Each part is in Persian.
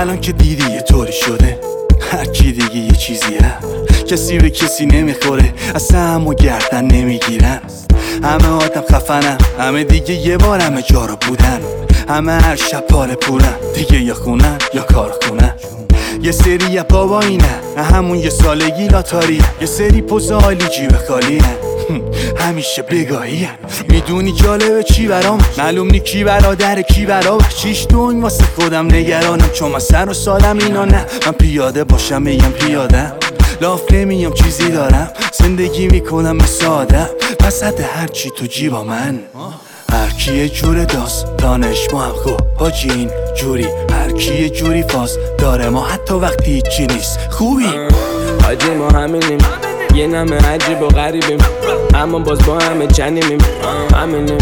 الان که دیدی یه طوری شده، هر کی دیگه یه چیزیه، کسی به کسی نمیخوره، اصلا همو گردن نمیگیرن. همه آدم خفنم، همه دیگه یه بار همه جا رو بودن، همه هر شب پاره پورن، دیگه یا خونن یا کارخونن. یه سری بابا اینه همون یه سالگی لاتاری، یه سری پوز عالی جیب خالی همیشه بگاهی. میدونی جالبه چی برام؟ معلوم نی کی برادر کی برابر، چیش دون واسه خودم نگرانم، چون من سر و سالم اینا نه. من پیاده باشم میگم پیادم، لاف نمیام چیزی دارم، زندگی میکنم مثل آدم، وسط هرچی تو جیبا من. هر کی یه جور داستانش ما هم خوب حاجی این جوری، هر کی یه جوری فاز داره ما حتی وقتی هیچی نیست خوبی. حاجی ما همینیم، یه نمه عجیب و غریبیم، اما باز با همه چنینیم. همینیم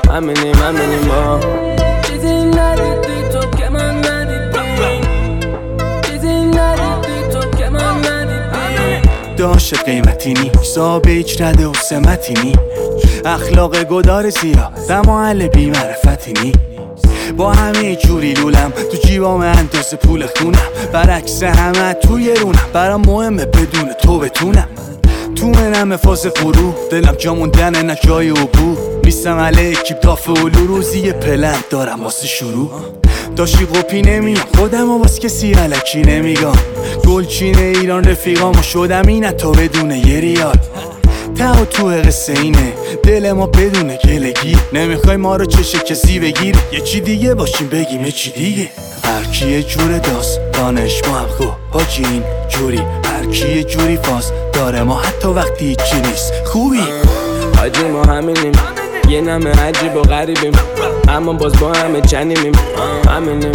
ما. چیزی ندیدی تو که من ندیدی، چیزی ندیدی تو که من ندیدی. داشت قیمتی نی، حساب هیچ رده و سمتی نی، اخلاق گدار زیرا دماعل بی معرفتی نی. با همه جوری لولم تو جیبام اندازه پول خونم، برعکس همه توی رونم، برام مهمه بدون تو بتونم. تو منم فاز فرو، دلم جا موندنه نه جای عبور، نیستم علیه اکیب داف اولو، روزی یه پلن دارم واسه شروع. داشتی قپی نمیام خودم و باز کسی علکی نمیگم، گلچین ایران رفیقام و شدم اینه تا بدون یه ریال. ته تو قصه اینه دل ما بدون گلگی، نمیخوای ما رو چشه کسی بگیر، یه چی دیگه باشیم بگیم یه چی دیگه. هر کی یه جور داستانش ما هم خوب حاجی این جوری، هر کی یه جوری فاز داره ما حتی وقتی هیچی نیست خوبی. حاجی ما همینیم، یه نمه عجیب و غریبیم، اما باز با همه چنینیم. همینیم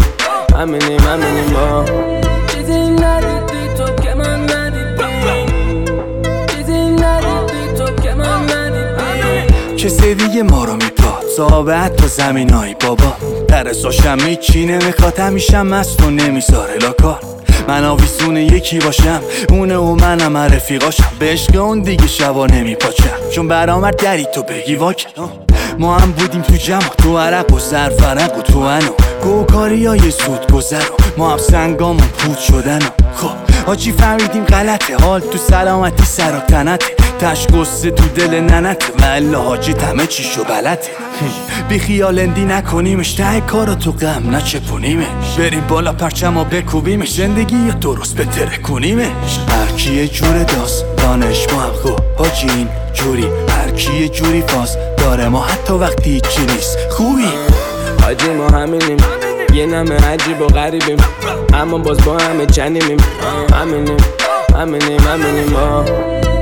ما. چیزی ندیدی تو که من ندیدی، چیزی ندیدی تو که من ندیدی. کسی دیگه ما رو میپاد صحابت تا زمین های بابا، ترساشم هیچی نمیخواد، همیشه مست و نمیذاره لاکار. من آویزون یکی باشم اونه و منم رفیقاشم، به عشق اون دیگه شبا نمیپاچم، چون برامر دری تو بگی واکن. ما هم بودیم تو جمع، تو عرق و زرفرق و تو انو گوکاری های زود گذر، ما هم سنگامون پود شدن. خب حاجی فهمیدیم غلطه، حال تو سلامتی سر و تنته، تش گسته تو دل ننته، والا حاجی همه چیشو بلده. بی خیال اندی نکنیمش، ته کارو تو غم نچپونیمش، بریم بالا پرچم و بکوبیمش، زندگی یا درست بتره کنیمش. هر کی یه جور داستانش ما هم خوب حاجی این جوری، هر کی یه جوری فاز داره ما حتی وقتی هیچی نیست خوبی. حاجی ما همینیم، یه نمه عجیب و غریبیم، اما باز با همه چنینیم. همینیم ما.